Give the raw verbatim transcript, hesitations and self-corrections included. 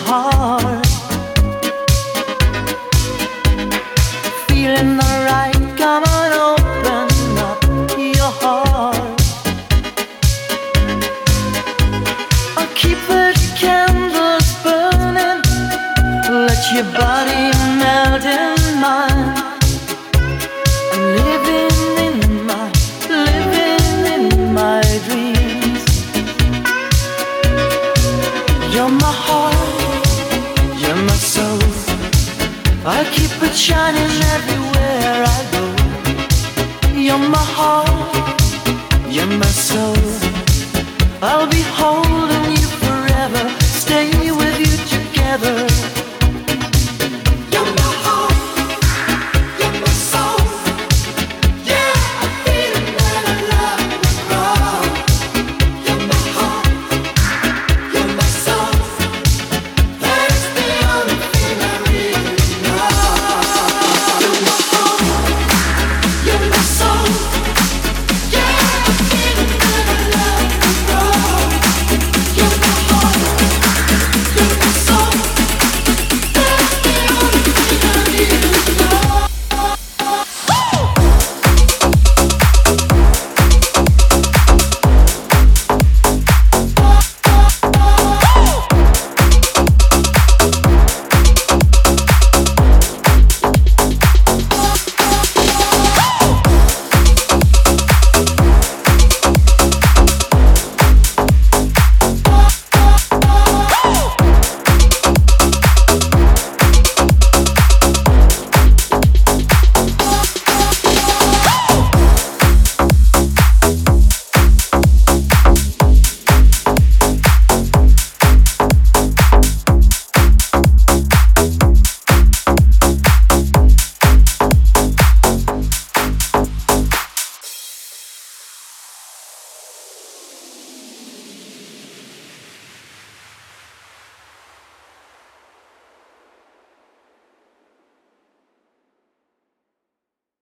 heart. Feeling alright, come on, open up your heart. I'll keep the candles burning, let your body melt in mine. I'm living in my, living in my dreams. You're my heart, you're my soul. I'll keep it shining everywhere I go. You're my heart, you're my soul. I'll be holding you forever, stay with you